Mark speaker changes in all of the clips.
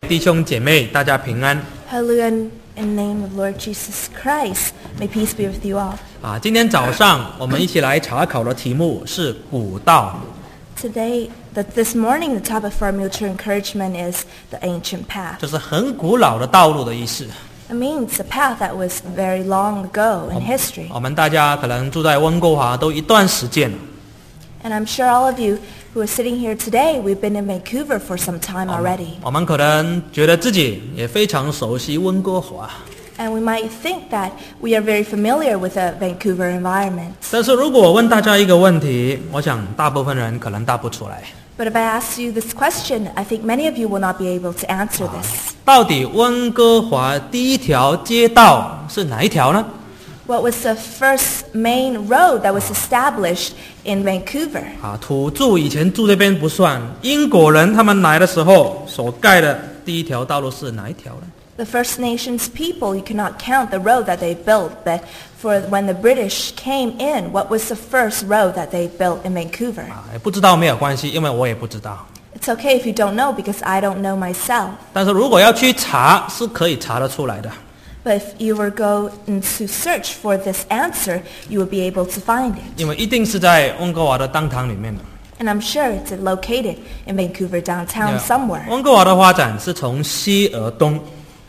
Speaker 1: 弟兄姐妹，大家平安。
Speaker 2: Hallelujah in the name of Lord Jesus Christ. May peace be with you all.
Speaker 1: 今天早上我们一起来查考的题目是古道。
Speaker 2: This morning, the topic for our mutual encouragement is the ancient path.
Speaker 1: 就是很古老的道路的意思。
Speaker 2: It means the path that was very long ago in history.
Speaker 1: 我们大家可能住在温哥华都一段时间了。
Speaker 2: And I'm sure all of you who are sitting here today, we've been in Vancouver for some time already.
Speaker 1: 我们可能觉得自己也非常熟悉温哥華。
Speaker 2: And we might think that we are very familiar with the Vancouver environment.
Speaker 1: 但是如果我问大家一个问题，我想大部分人可能答不出来。
Speaker 2: But if I ask you this question, I think many of you will not be able to answer this.
Speaker 1: 到底温哥华第一条街道是哪一条呢？
Speaker 2: What was the first main road that was established in Vancouver?
Speaker 1: 土著以前住这边不算，英国人他们来的时候所盖的第一条道路是哪一条呢？
Speaker 2: The First Nations people, you cannot count the road that they built, but for when the British came in, what was the first road that they built in Vancouver?
Speaker 1: 不知道没有关系，因为我也不知道。
Speaker 2: It's okay if you don't know because I don't know myself.
Speaker 1: 但是如果要去查，是可以查得出来的。
Speaker 2: But if you were going to search for this answer, you would be able to find it.
Speaker 1: 因为一定是在温哥华的downtown里面的。
Speaker 2: And I'm sure it's located in Vancouver downtown somewhere.
Speaker 1: 温哥华的发展是从西而东。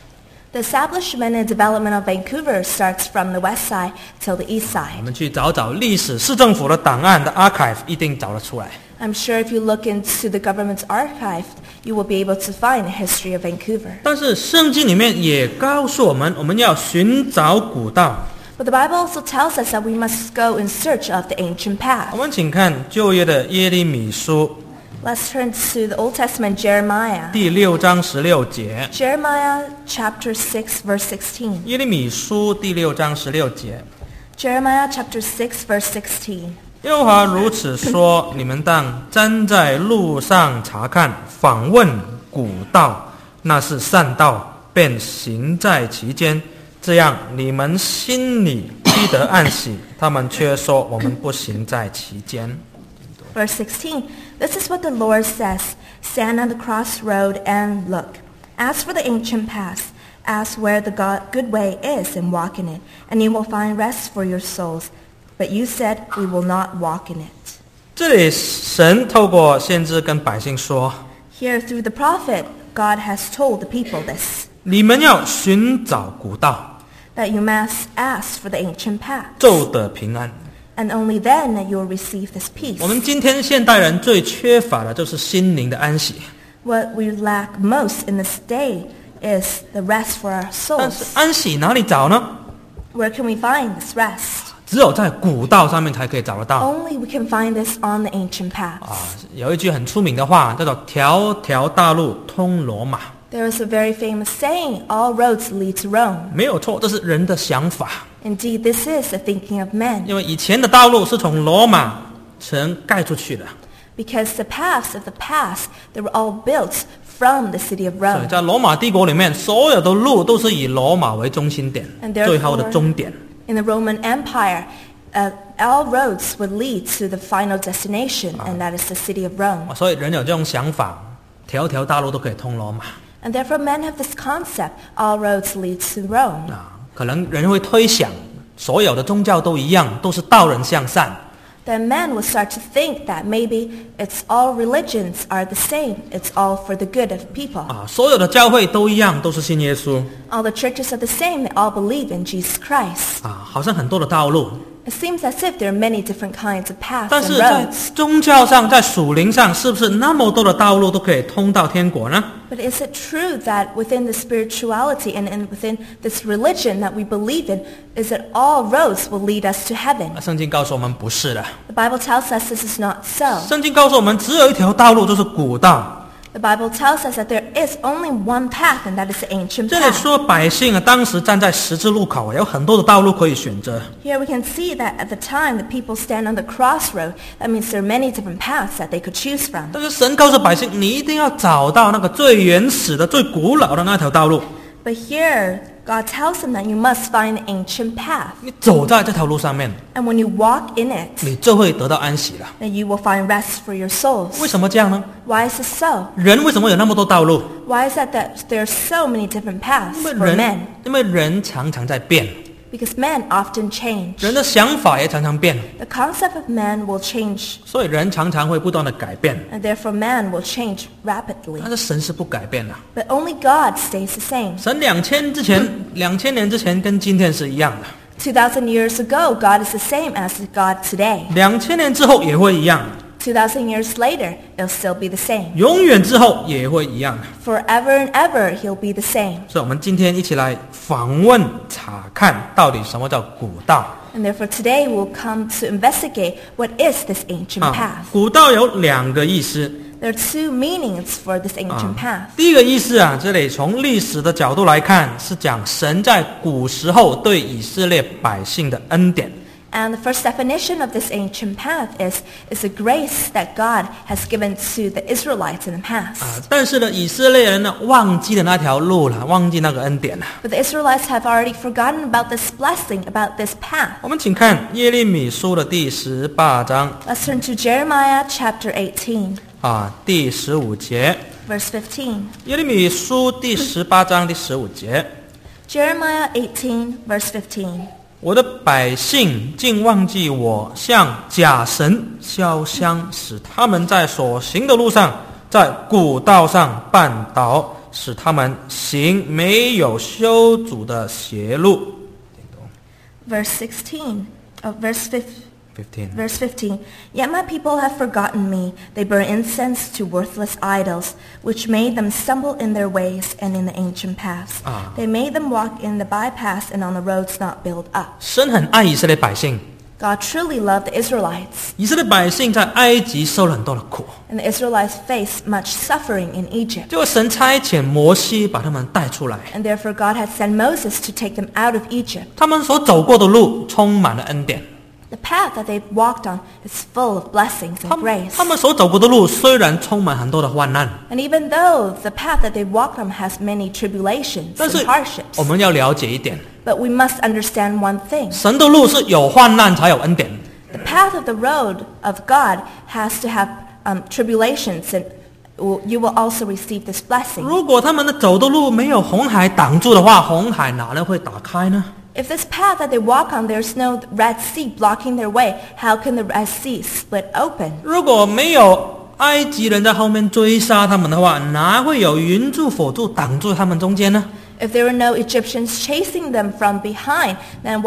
Speaker 2: The establishment and development of Vancouver starts from the west side till the east
Speaker 1: 我
Speaker 2: side.
Speaker 1: 们去找历史市政府的档案的 archive 一定找得出来。
Speaker 2: I'm sure if you look into the government's archive, you will be able to find the history of Vancouver.
Speaker 1: 但是圣经里面也告诉我们，我们要寻找古道。
Speaker 2: But the Bible also tells us that we must go in search of the ancient
Speaker 1: 我
Speaker 2: path.
Speaker 1: 们请看旧约的耶利米书
Speaker 2: Let's turn to the Old Testament Jeremiah.
Speaker 1: 第6章16节。
Speaker 2: Jeremiah chapter 6 verse 16.
Speaker 1: 耶利米书第6章16节。
Speaker 2: Jeremiah chapter 6 verse 16.
Speaker 1: 耶和华如此说：你们当站在路上查看，访问古道，那是善道，便行在其间。这样你们心里必得安息。他们却说我们不行在其间。
Speaker 2: Verse 16. This is what the Lord says. Stand on the crossroad and look. Ask for the ancient path. Ask where the good way is and walk in it, and you will find rest for your souls. But you said, we will not walk in it.
Speaker 1: 这里神透过先知跟百姓说，
Speaker 2: Here through the prophet, God has told the people this,
Speaker 1: 你们要寻找古道，
Speaker 2: that you must ask for the ancient path.
Speaker 1: 就得平安。
Speaker 2: And only then that you will receive this peace.
Speaker 1: 我们今天现代人最缺乏的就是心灵的安息。
Speaker 2: What we lack most in this day is the rest for our
Speaker 1: 但是
Speaker 2: souls.
Speaker 1: 安息哪里找呢？
Speaker 2: Where can we find this rest?
Speaker 1: 只有在古道上面才可以找得到。
Speaker 2: Only we can find this on the ancient paths.
Speaker 1: 有一句很出名的话，叫做“条条大路通罗马
Speaker 2: There is a very famous saying, all roads lead to Rome. ”，
Speaker 1: 没有错，这是人的想法。
Speaker 2: Indeed, this is the thinking of men.
Speaker 1: 因为以前的道路是从罗马城盖出去的，
Speaker 2: Because the paths of the past, they were all built from the city of
Speaker 1: 所以
Speaker 2: Rome.
Speaker 1: 在罗马帝国里面，所有的路都是以罗马为中心点，
Speaker 2: And therefore-
Speaker 1: 最后的终点。
Speaker 2: In the Roman Empire, all roads would lead to the final destination, and that is the city of Rome.
Speaker 1: 所以人有这种想法，条条大路都可以通罗马。
Speaker 2: And therefore men have this concept, all roads lead to Rome.
Speaker 1: 可能人会推想，所有的宗教都一样，都是道人向善。
Speaker 2: Then men will start to think that maybe it's all religions are the same. It's all for the good of people.
Speaker 1: 所有的教会都一样，都是信耶稣。
Speaker 2: All the churches are the same. They all believe in Jesus Christ.
Speaker 1: 好像很多的道路。
Speaker 2: It seems as if there are many different kinds of paths
Speaker 1: 但
Speaker 2: and
Speaker 1: 是在
Speaker 2: roads.
Speaker 1: 宗教上，在属灵上，是不是那么多的道路都可以通到天国呢？
Speaker 2: But is it true that within the spirituality and within this religion that we believe in, is that all roads will lead us to heaven?
Speaker 1: 圣经告诉我们不是的。
Speaker 2: The Bible tells us this is not so.
Speaker 1: 圣经告诉我们，只有一条道路，就是古道。
Speaker 2: The Bible tells us that there is only one path, and that is the ancient
Speaker 1: 这里
Speaker 2: path.
Speaker 1: 说百姓当时站在十字路口，有很多的道路可以选择。
Speaker 2: Here we can see that at the time the people stand on the crossroad. That means there are many different paths that they could choose from.
Speaker 1: 但是神告诉百姓，你一定要找到那个最原始的、最古老的那条道路。
Speaker 2: But here God tells them that you must find the ancient path.
Speaker 1: 你走在这条路上面，
Speaker 2: And when you walk in it,
Speaker 1: 你就会得到安息了。
Speaker 2: then you will find rest for your souls.
Speaker 1: 为什么这样呢？
Speaker 2: Why is it so?
Speaker 1: 人为什么有那么多道路？
Speaker 2: Why is it that there are so many different paths
Speaker 1: 因为
Speaker 2: for men?
Speaker 1: 人常常在变，
Speaker 2: Because men often change.
Speaker 1: 人的想法也常常变，
Speaker 2: The concept of man will change,
Speaker 1: 所以人常常会不断的改变。
Speaker 2: and therefore man will change rapidly.
Speaker 1: 但是神是不改变的。
Speaker 2: But only God stays the same.
Speaker 1: 神2000年之前跟今天是一样的，
Speaker 2: 2,000 years ago, God is the same as God today.
Speaker 1: 2000年之后也会一样，
Speaker 2: 2,000 years later, it'll still be the same.
Speaker 1: 永远之后也会一样。
Speaker 2: Forever and ever, he'll be the same.
Speaker 1: 所以我们今天一起来访问查看，到底什么叫古道。
Speaker 2: And therefore today we'll come to investigate what is this ancient path.
Speaker 1: 古道有2个意思。
Speaker 2: There are 2 meanings for this ancient path.
Speaker 1: 第一个意思这里从历史的角度来看，是讲神在古时候对以色列百姓的恩典。
Speaker 2: And the first definition of this ancient path is the grace that God has given to the Israelites in the past.
Speaker 1: 但是呢，以色列人呢忘记了那条路了，忘记那个恩典了。
Speaker 2: But the Israelites have already forgotten about this blessing, about this path.
Speaker 1: 我们请看耶利米书的第18章
Speaker 2: Let's turn to Jeremiah chapter 18,
Speaker 1: 第15节。
Speaker 2: verse 15.
Speaker 1: 耶利米书第18章第15节。
Speaker 2: Jeremiah 18, verse 15.
Speaker 1: 我的百姓竟忘记我，向假神烧香，使他们在所行的路上，在古道上绊倒，使他们行没有修主的邪路。
Speaker 2: Verse 16, verse
Speaker 1: 15.
Speaker 2: Verse 15, Yet my people have forgotten me. They burn incense to worthless idols, which made them stumble in their ways and in the ancient paths. They made them walk in the bypaths and on the roads not built up.
Speaker 1: 神很爱以色列百姓，
Speaker 2: God truly loved the Israelites,
Speaker 1: 以色列百姓在埃及受了很多的苦，
Speaker 2: and the Israelites faced much suffering in Egypt.
Speaker 1: 结果神差遣摩西把他们带出来，
Speaker 2: And therefore God had sent Moses to take them out of Egypt.
Speaker 1: 他们所走过的路充满了恩典。
Speaker 2: The path that they walked on is full of blessings and grace.
Speaker 1: 他们所走过的路虽然充满很多的患难，
Speaker 2: And even though the path that they walked on has many tribulations
Speaker 1: 但是
Speaker 2: and hardships,
Speaker 1: 我们要了解一点，
Speaker 2: but we must understand one thing.
Speaker 1: 神的路是有患难才有恩典。
Speaker 2: The path of the road of God has to have tribulations, and you will also receive this blessing.
Speaker 1: 如果他们的走的路没有红海挡住的话，红海哪能会打开呢？
Speaker 2: If this path that they walk on, there's no Red Sea blocking their way, how can the Red Sea split open?
Speaker 1: 如果没有埃及人在后面追杀他们的话，哪会有云柱火柱挡住他们中间呢？
Speaker 2: If there were no Egyptians chasing them from behind, then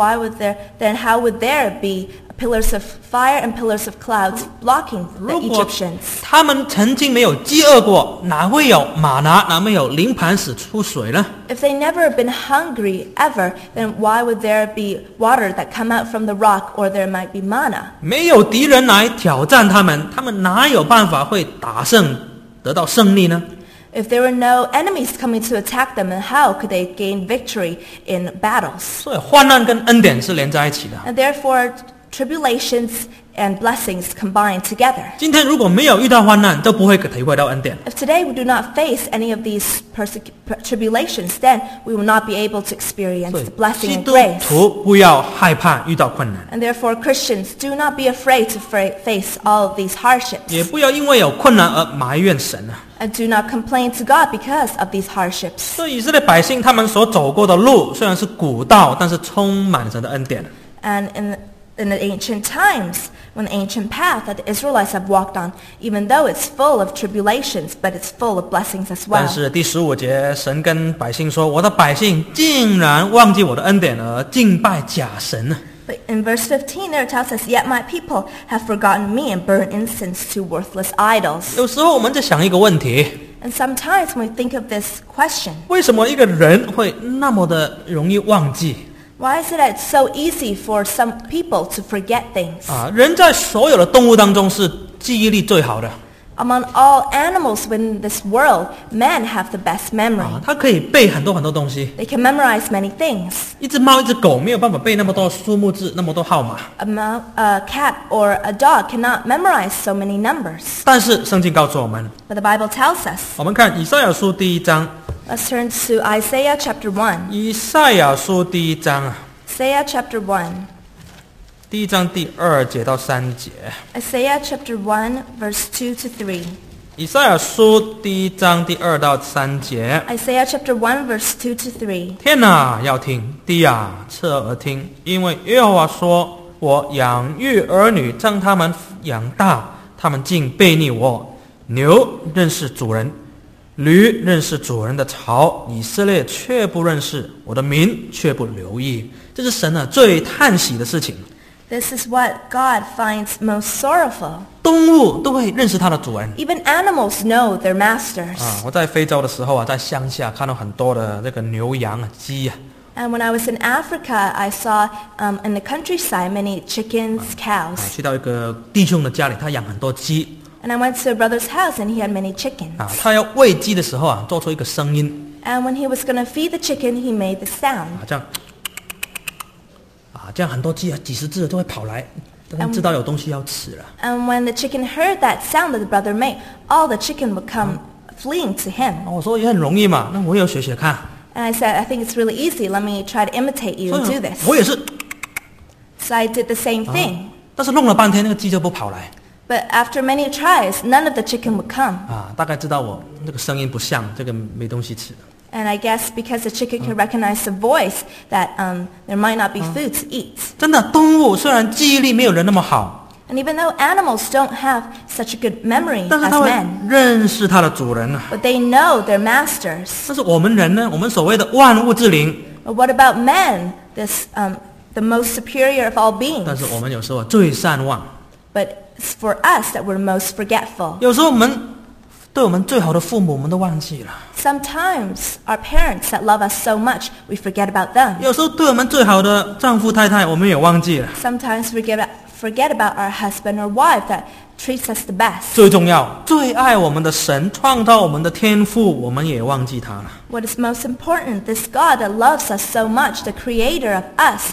Speaker 2: how would there be pillars of fire and pillars of clouds blocking the
Speaker 1: 如果
Speaker 2: Egyptians?
Speaker 1: 他们曾经没有饥饿过，哪会有玛拿，哪会有灵磐石出水呢？
Speaker 2: If they never have been hungry ever, then why would there be water that come out from the rock, or there might be manna?
Speaker 1: 没有敌人来挑战他们，他们哪有办法会打胜，得到胜利呢？
Speaker 2: If there were no enemies coming to attack them, then how could they gain victory in battles?
Speaker 1: 所以患难跟恩典是连在一起的。
Speaker 2: And therefore, tribulations and blessings combine together.
Speaker 1: 今天如果没有遇到患难，就不会体会到恩典。
Speaker 2: If today we do not face any of these tribulations, then we will not be able to experience
Speaker 1: 所以
Speaker 2: the blessing
Speaker 1: 基
Speaker 2: and
Speaker 1: 督
Speaker 2: grace.
Speaker 1: 徒不要害怕遇到困难，
Speaker 2: And therefore, Christians, do not be afraid to face all of these hardships.
Speaker 1: 也不要因为有困难而埋怨神啊。
Speaker 2: And do not complain to God because of these hardships.
Speaker 1: 所以以色列百姓他们所走过的路虽然是古道，但是充满神的恩典。
Speaker 2: And in the ancient times, when the ancient path that the Israelites have walked on, even though it's full of tribulations, but it's full of blessings as
Speaker 1: 但
Speaker 2: well.
Speaker 1: 是第15节，神跟百姓说：“我的百姓竟然忘记我的恩典而敬拜假神呢。”
Speaker 2: But in verse 15 there it tells us, Yet my people have forgotten me and burned incense to worthless idols.
Speaker 1: 有时候我们在想一个问题：
Speaker 2: And sometimes when we think of this question,
Speaker 1: 为什么一个人会那么的容易忘记？
Speaker 2: why is it that it's so easy for some people to forget things?
Speaker 1: 人在所有的动物当中是记忆力最好的。
Speaker 2: Among all animals within this world, men have the best memory.
Speaker 1: 他可以背很多很多东西。
Speaker 2: They can memorize many things.
Speaker 1: 一只猫、一只狗没有办法背那么多数目字、那么多号码。
Speaker 2: A cat or a dog cannot memorize so many numbers.
Speaker 1: 但是圣经告诉我们，
Speaker 2: But the Bible tells us,
Speaker 1: 我们看以赛亚书第1章
Speaker 2: Let's turn to Isaiah chapter 1.
Speaker 1: 以赛亚书第1章
Speaker 2: Isaiah chapter 1.
Speaker 1: 第1章第2节到3节。
Speaker 2: Isaiah chapter 1, verse 2 to 3.
Speaker 1: 以赛亚书第1章第2到3节。
Speaker 2: Isaiah chapter 1, verse 2 to 3.
Speaker 1: 天哪，要听；地啊，侧耳听。因为耶和华说：我养育儿女，将他们养大，他们竟背逆我。牛认识主人，驴认识主人的槽，以色列却不认识，我的民却不留意。这是神最叹息的事情。
Speaker 2: This is what God finds most sorrowful.
Speaker 1: 动物都会认识它的主人。
Speaker 2: Even animals know their masters.
Speaker 1: 我在非洲的时候在乡下看到很多的这个牛羊鸡
Speaker 2: And when I was in Africa, I saw in the countryside many chickens, cows.
Speaker 1: 去到一个弟兄的家里，他养很多鸡
Speaker 2: And I went to a brother's house and he had many chickens.
Speaker 1: 他要喂鸡的时候做出一个声音
Speaker 2: And when he was going to feed the chicken, he made the sound.
Speaker 1: 这样很多鸡几十只都会跑来，知道有东西要吃了。
Speaker 2: And when the chicken heard that sound that the brother made, all the chicken would come fleeing to him.
Speaker 1: 我说也很容易嘛，那我也要学学看。
Speaker 2: And I said, I think it's really easy. Let me try to imitate you and do this.
Speaker 1: 我也是，
Speaker 2: So I did the same thing.
Speaker 1: 但是弄了半天，那个鸡就不跑来
Speaker 2: But after many tries, none of the chicken would come.
Speaker 1: 大概知道我那个声音不像，这个没东西吃。
Speaker 2: And I guess because the chicken can recognize the voice that there might not be food to eat.
Speaker 1: 真的，动物虽然记忆力没有人那么好，
Speaker 2: And even though animals don't have such a good memory
Speaker 1: 但是
Speaker 2: as
Speaker 1: 它会
Speaker 2: men,
Speaker 1: 认识它的主人
Speaker 2: but they know their masters.
Speaker 1: 但是我们人呢，我们所谓的万物之灵，
Speaker 2: But what about men, this the most superior of all
Speaker 1: 但
Speaker 2: beings?
Speaker 1: 是我们有时候最善忘，
Speaker 2: But it's for us that we're most forgetful.
Speaker 1: 有时候我们对我们最好的父母，我们都忘记了；
Speaker 2: Sometimes our parents that love us so much, we forget about them.
Speaker 1: 有时候对我们最好的丈夫太太，我们也忘记了。
Speaker 2: Sometimes we forget about our husband or wife that treats us the best.
Speaker 1: 最重要、最爱我们的神，创造我们的天父，我们也忘记他了。
Speaker 2: What is most important, this God that loves us so much, the creator of us,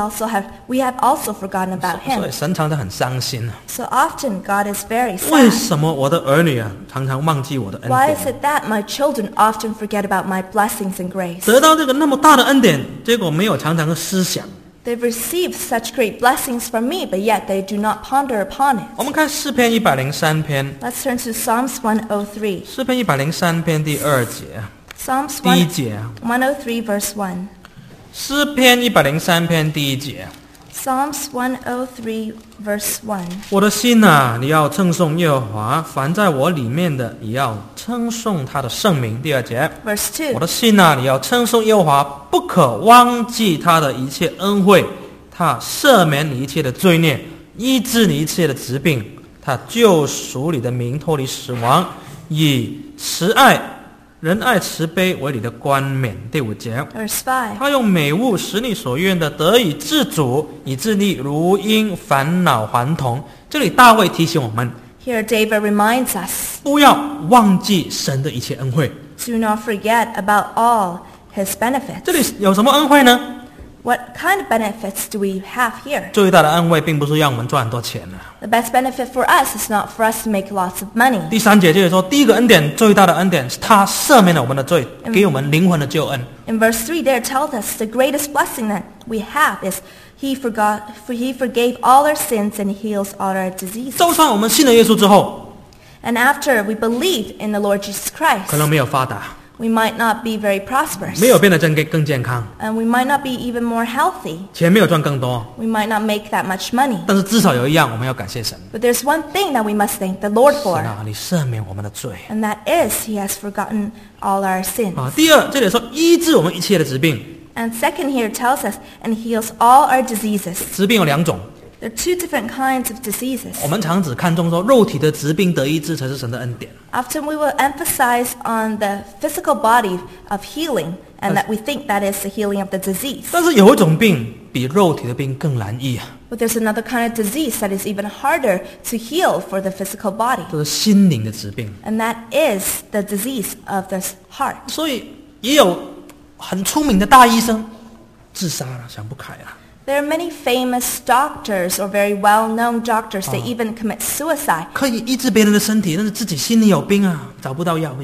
Speaker 2: we have also forgotten about
Speaker 1: 所
Speaker 2: him.
Speaker 1: 以神常常很伤心
Speaker 2: So often God is very
Speaker 1: 为
Speaker 2: sad.
Speaker 1: 什么我的儿女常常忘记我的恩
Speaker 2: Why is
Speaker 1: 典？
Speaker 2: it that my children often forget about my blessings and grace?
Speaker 1: 得到这个那么大的恩典，结果没有常常的思想。
Speaker 2: They've received such great blessings from me, but yet they do not ponder upon it.
Speaker 1: 我们看诗篇103篇，
Speaker 2: Let's turn to Psalms 103.
Speaker 1: 诗篇103篇第2节，
Speaker 2: Psalms
Speaker 1: 第1节
Speaker 2: 103 verse 1.
Speaker 1: 诗篇103篇第1节。
Speaker 2: Psalms 103 verse 1.
Speaker 1: 我的心你要称颂耶和华，凡在我里面的也要称颂他的圣名。第2节，
Speaker 2: Verse 2.
Speaker 1: 我的心你要称颂耶和华，不可忘记他的一切恩惠，他赦免你一切的罪孽，医治你一切的疾病，他救赎你的民脱离死亡，以慈爱、仁爱、慈悲为你的冠冕。第5节，
Speaker 2: Verse 5.
Speaker 1: 他用美物使你所愿的得以自主，以致你如因烦恼还童。这里大卫提醒我们，
Speaker 2: Here David reminds us,
Speaker 1: 不要忘记神的一切恩惠。
Speaker 2: do not forget about all his
Speaker 1: 这
Speaker 2: benefits.
Speaker 1: 里有什么恩惠呢？
Speaker 2: What kind of benefits do we have here?
Speaker 1: 最大的恩惠并不是让我们赚很多钱
Speaker 2: The best benefit for us is not for us to make lots of money.
Speaker 1: 第3节就是说，第一个恩典，最大的恩典是他赦免了我们的罪，给我们灵魂的救恩。
Speaker 2: In verse 3 there tells us the greatest blessing that we have is he forgave all our sins and heals all our diseases.
Speaker 1: 就算我们信了耶稣之后，
Speaker 2: And after we believe in the Lord Jesus
Speaker 1: 可
Speaker 2: Christ,
Speaker 1: 能没有发达，
Speaker 2: we might not be very prosperous.
Speaker 1: 没有变得更健康，
Speaker 2: And we might not be even more healthy.
Speaker 1: 钱没有赚更多，
Speaker 2: We might not make that much money.
Speaker 1: 但是至少有一样我们要感谢神。
Speaker 2: But there's one thing that we must thank the Lord
Speaker 1: 神
Speaker 2: for.
Speaker 1: 你赦免我们的罪。
Speaker 2: And that is he has forgotten all our sins.
Speaker 1: 第二，这里说医治我们一切的疾病。
Speaker 2: And second here tells us, and heals all our diseases.
Speaker 1: 疾病有2种，
Speaker 2: There are two different kinds of diseases.
Speaker 1: 我们常只看重说肉体的疾病得医治才是神的恩典。
Speaker 2: Often we will emphasize on the physical body of healing, and that we think that is the healing of the disease.
Speaker 1: 但是有一种病比肉体的病更难医
Speaker 2: But there's another kind of disease that is even harder to heal for the physical body,
Speaker 1: 就是心灵的疾病。
Speaker 2: and that is the disease of the heart.
Speaker 1: 所以也有很出名的大医生自杀了，想不开了。
Speaker 2: There are many famous doctors or very well-known doctors that even commit suicide.
Speaker 1: 可以医治别人的身体，但是自己心里有病找不到药医。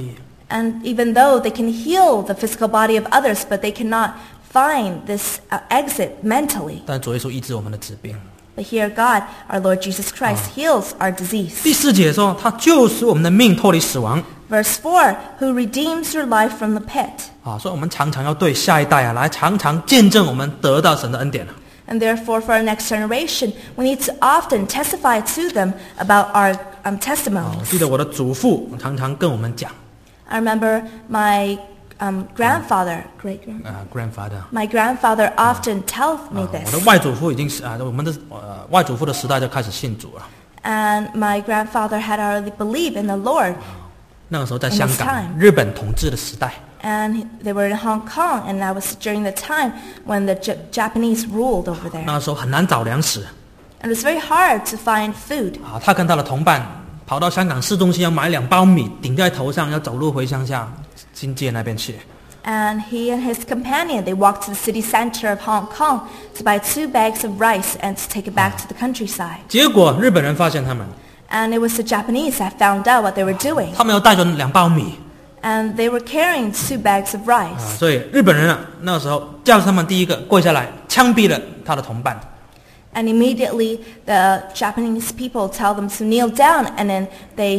Speaker 2: And even though they can heal the physical body of others, but they cannot find this exit mentally.
Speaker 1: 但主耶稣医治我们的疾病。
Speaker 2: But here God, our Lord Jesus Christ, heals our disease.
Speaker 1: 第4节说，他救赎我们的命脱离死亡。
Speaker 2: Verse 4, who redeems your life from the pit.
Speaker 1: 所以我们常常要对下一代来常常见证我们得到神的恩典。
Speaker 2: And therefore, for our next generation, we need to often testify to them about our
Speaker 1: 我
Speaker 2: testimonies.
Speaker 1: 记得我的祖父常常跟我们讲，
Speaker 2: I remember my grandfather,
Speaker 1: grandfather，
Speaker 2: my grandfather often tells me
Speaker 1: 我
Speaker 2: this.
Speaker 1: 的外祖父已经是我们的外祖父的时代就开始信主了。
Speaker 2: And my grandfather had already believed in the Lord.
Speaker 1: 那个时候在香
Speaker 2: In this
Speaker 1: 港
Speaker 2: time
Speaker 1: 日本统治的时代，
Speaker 2: And they were in Hong Kong, and that was during the time when the Japanese ruled over there.
Speaker 1: 那个时候很难找粮食。
Speaker 2: And it was very hard to find food.
Speaker 1: 他跟他的同伴跑到香港市中心要买2包米，顶在头上，要走路回乡下新界那边去。
Speaker 2: And he and his companion, they walked to the city center of Hong Kong to buy 2 bags of rice and to take it back to the countryside.
Speaker 1: 结果日本人发现他们，
Speaker 2: And it was the Japanese that found out what they were doing.
Speaker 1: 他们要带着2包米。
Speaker 2: And they were carrying 2 bags of rice.
Speaker 1: 所以日本人那个时候叫他们第一个跪下来，枪毙了他的同伴。
Speaker 2: And immediately the Japanese people tell them to kneel down, and then they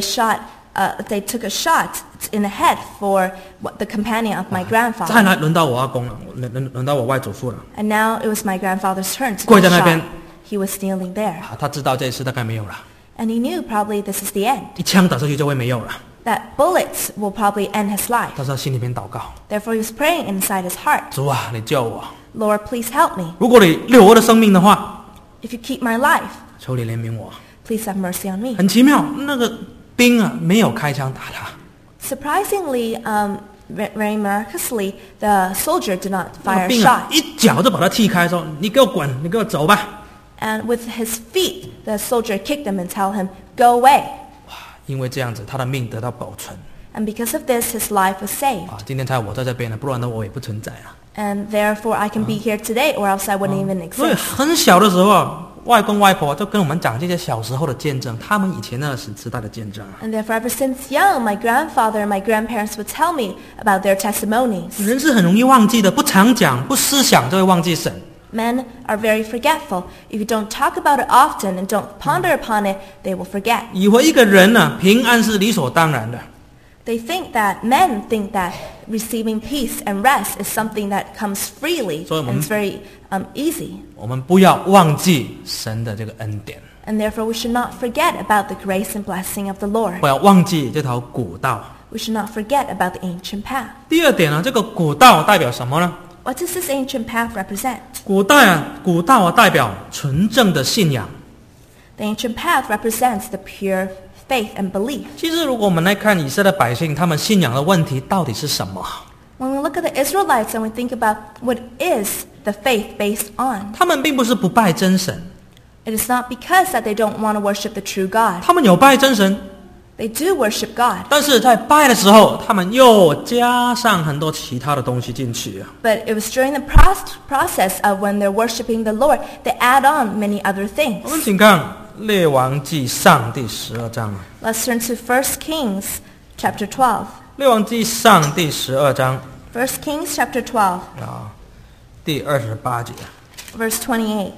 Speaker 2: took a shot in the head for the companion of my
Speaker 1: 再
Speaker 2: grandfather.
Speaker 1: 来轮到我阿公了，轮到我外祖父了。
Speaker 2: And now it was my grandfather's turn to
Speaker 1: 跪
Speaker 2: get
Speaker 1: 在那边。
Speaker 2: shot. He was kneeling there.
Speaker 1: 他知道这一次大概没有了，
Speaker 2: And he knew probably this is the end.
Speaker 1: 一枪打出去就会没有了。
Speaker 2: That bullets will probably end his life.
Speaker 1: 但是他心里面祷告，
Speaker 2: Therefore he was praying inside his heart.
Speaker 1: 主啊，你救我！
Speaker 2: Lord, please help me.
Speaker 1: 如果你留我的生命的话，
Speaker 2: If you keep my life,
Speaker 1: 求你怜悯我。
Speaker 2: please have mercy on me.
Speaker 1: 很奇妙，那个兵没有开枪打他，
Speaker 2: Surprisingly, very miraculously, the soldier did not
Speaker 1: 那
Speaker 2: fire
Speaker 1: 个
Speaker 2: a
Speaker 1: 兵
Speaker 2: shot.
Speaker 1: 一脚就把他踢开，说：“你给我滚，你给我走吧。
Speaker 2: And with his feet, the soldier kicked him and told him, go away. ”
Speaker 1: 因为这样子，他的命得到保存。
Speaker 2: And because of this, his life was saved.
Speaker 1: 今天才我在这边呢，不然呢我也不存在了。
Speaker 2: And therefore, I can be here today, or else I wouldn't even
Speaker 1: 所以
Speaker 2: exist.
Speaker 1: 很小的时候外公外婆就跟我们讲这些小时候的见证，他们以前那个时代的见证。
Speaker 2: And therefore, ever since young, my grandfather and my grandparents would tell me about their testimonies.
Speaker 1: 人是很容易忘记的，不常讲，不思想就会忘记神。
Speaker 2: Men are very forgetful. If you don't talk about it often and don't ponder upon it, they will forget.
Speaker 1: 以为一个人呢平安是理所当然的，
Speaker 2: Men think that receiving peace and rest is something that comes freely
Speaker 1: So,
Speaker 2: and it's very easy.
Speaker 1: 我们不要忘记神的这个恩典，
Speaker 2: And therefore, we should not forget about the grace and blessing of the Lord.
Speaker 1: 不要忘记这条古道。
Speaker 2: We should not forget about the ancient path.
Speaker 1: 第二点呢，这个古道代表什么呢？
Speaker 2: What does this ancient path represent?
Speaker 1: 古道代表纯正的信仰。
Speaker 2: The ancient path represents the pure faith and belief.
Speaker 1: 其实，如果我们来看以色列百姓，他们信仰的问题到底是什么？
Speaker 2: When we look at the Israelites and we think about what is the faith based on,
Speaker 1: 他们并不是不拜真神，
Speaker 2: it is not because that they don't want to worship the true God.
Speaker 1: 他们有拜真神，
Speaker 2: They do worship God.
Speaker 1: 但是在拜的时候，他们又加上很多其他的东西进去啊。
Speaker 2: But it was during the process of when they're worshiping the Lord, they add on many other
Speaker 1: 我们
Speaker 2: things.
Speaker 1: 请看《列王记上》第12章，
Speaker 2: Let's turn to 1 Kings chapter 12.
Speaker 1: 《列王记上》第12章
Speaker 2: 1 Kings chapter 12,
Speaker 1: 第28节。
Speaker 2: verse 28.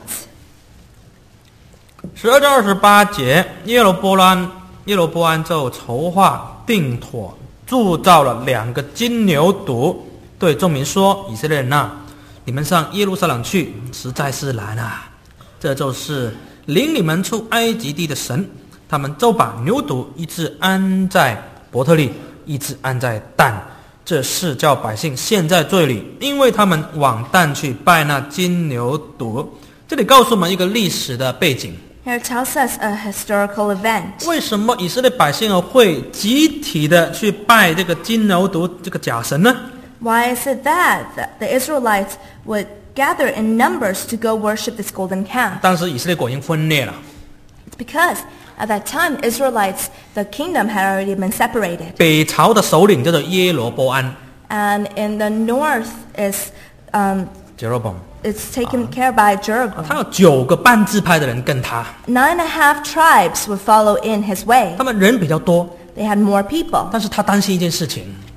Speaker 1: 12章28节，耶罗波安就筹划定妥，铸造了2个金牛犊，对众民说：“以色列人啊，你们上耶路撒冷去，实在是难啊！这就是领你们出埃及地的神。”他们就把牛犊一只安在伯特利，一只安在但。这是叫百姓陷在罪里，因为他们往但去拜那金牛犊。这里告诉我们一个历史的背景。
Speaker 2: Here it tells us a historical event.
Speaker 1: 为什么以色列百姓会集体的去拜这个金牛犊这个假神呢？
Speaker 2: Why is it that the Israelites would gather in numbers to go worship this golden calf?
Speaker 1: 当时以色列国已经分裂了，
Speaker 2: It's because at that time, Israelites, the kingdom had already been separated.
Speaker 1: 北朝的首领叫做耶罗波安
Speaker 2: And in the north is
Speaker 1: Jeroboam，
Speaker 2: it's taken care by Jeroboam.
Speaker 1: 他有9个半支派的人跟他，
Speaker 2: 9.5 tribes would follow in his way.
Speaker 1: 他们人比较多，
Speaker 2: They had more people.
Speaker 1: 但是他担心一件事情，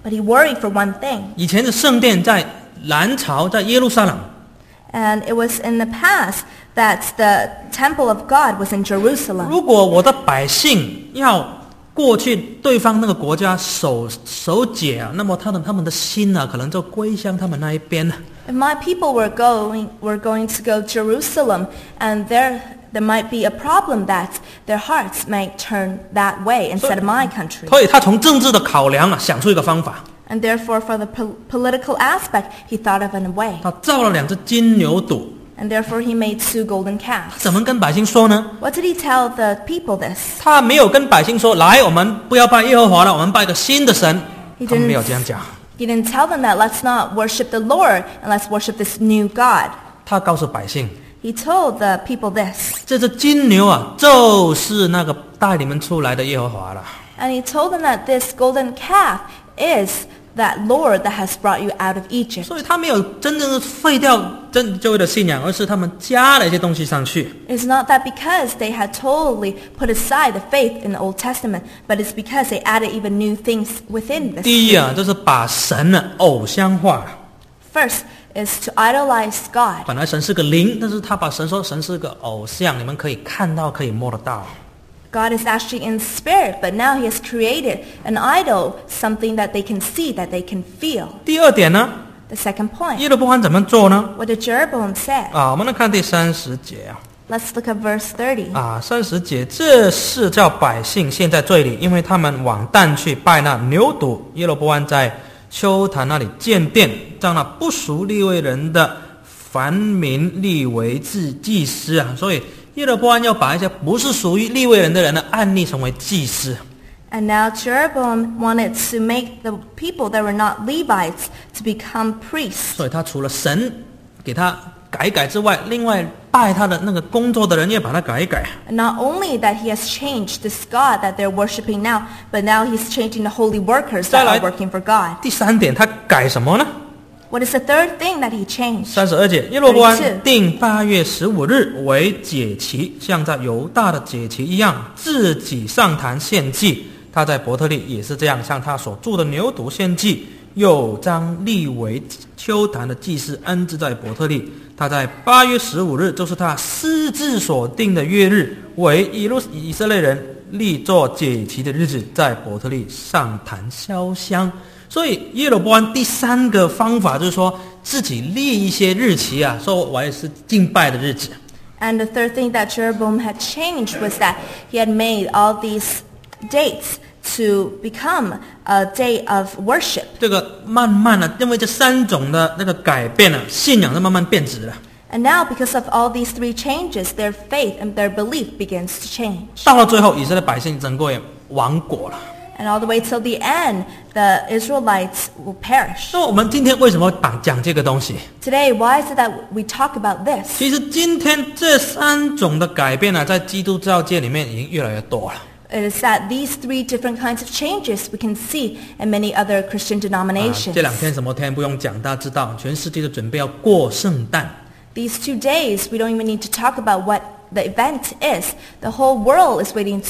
Speaker 2: But he worried for one thing.
Speaker 1: 以前的圣殿在南朝，在耶路撒冷。
Speaker 2: And it was in the past that the temple of God was in Jerusalem.
Speaker 1: 如果我的百姓要过去对方那个国家守节啊，那么他们的心啊，可能就归向他们那一边。
Speaker 2: If my people were going to go to Jerusalem, and there might be a problem that their hearts might turn that way instead of my country.
Speaker 1: 所以他从政治的考量啊，想出一个方法。
Speaker 2: And therefore, for the political aspect, he thought of a way.
Speaker 1: 他造了2只金牛犊。
Speaker 2: And therefore, he made 2 golden calves.
Speaker 1: 怎么跟百姓说呢？
Speaker 2: What did he tell the people this?
Speaker 1: 他没有跟百姓说，来，我们不要拜耶和华了，我们拜个新的神。他没有这样讲。
Speaker 2: He didn't tell them that let's not worship the Lord and let's worship this new God.
Speaker 1: 他告诉百姓，
Speaker 2: He told the people this.
Speaker 1: 这只金牛啊，就是那个带你们出来的耶和华了。
Speaker 2: And he told them that this golden calf is that Lord that has brought you out of Egypt.
Speaker 1: 所以他没有真正的废掉旧约的信仰，而是他们加了一些东西上去。
Speaker 2: It's not that because they had totally put aside the faith in the Old Testament, but it's because they added even new things within this.
Speaker 1: 第一啊，就是把神呢偶像化。
Speaker 2: First is to idolize God.
Speaker 1: 本来神是个灵，但是他把神说神是个偶像，你们可以看到，可以摸得到。
Speaker 2: God is actually in spirit, but now he has created an idol, something that they can see, that they can feel.
Speaker 1: 第二点呢，
Speaker 2: The second point,
Speaker 1: 耶罗波安怎么做呢？
Speaker 2: what did Jeroboam say?
Speaker 1: 我们来看第30节啊。
Speaker 2: Let's look at verse 30.
Speaker 1: 30节，这是叫百姓陷在罪里，因为他们往但去拜那牛犊。耶罗波安在丘坛那里建殿，将那不属利未人的凡民立为祭司啊。所以耶罗波安要把一些不是属于利未人的人呢，按立成为祭司。
Speaker 2: And now Jeroboam wanted to make the people that were not Levites to become priests.
Speaker 1: 所以他除了神给他改之外，另外拜他的那个工作的人也把他改一改。
Speaker 2: And not only that he has changed this God that they're worshiping now, but now he's changing the holy workers that are working for God.
Speaker 1: 第3点，他改什么呢？
Speaker 2: What is the third thing that he changed?
Speaker 1: 32节，耶罗波安定8月15日为节期，像在犹大的节期一样，自己上坛献祭。他在伯特利也是这样，向他所铸的牛犊献祭，又将立为丘坛的祭司安置在伯特利。他在8月15日，就是他私自所定的月日，为以色列人立作节期的日子，在伯特利上坛烧香。所以耶罗波安第3个方法就是说，自己立一些日期啊，说我也是敬拜的日子。
Speaker 2: And the third thing that Jeroboam had changed was that he had made all these dates to become a day of worship.
Speaker 1: 这个慢慢的，因为这3种的那个改变啊，信仰就慢慢变质了。
Speaker 2: And now, because of all these 3 changes, their faith and their belief begins to change.
Speaker 1: 到了最后，以色列百姓整个也亡国了。
Speaker 2: And all the way till the end, the Israelites will perish.
Speaker 1: 那我们今天为什么讲这个东西？
Speaker 2: Today, why is it that we talk about this?
Speaker 1: 其实今天这3种的改变呢，在基督教界里面已经越来越多了。
Speaker 2: It is that these 3 different kinds of changes we can see in many other Christian denominations.
Speaker 1: 这2天什么天不用讲，大家知道，全世界都准备要过圣诞。
Speaker 2: These 2 days, we don't even need to talk about what the event is. The whole world is waiting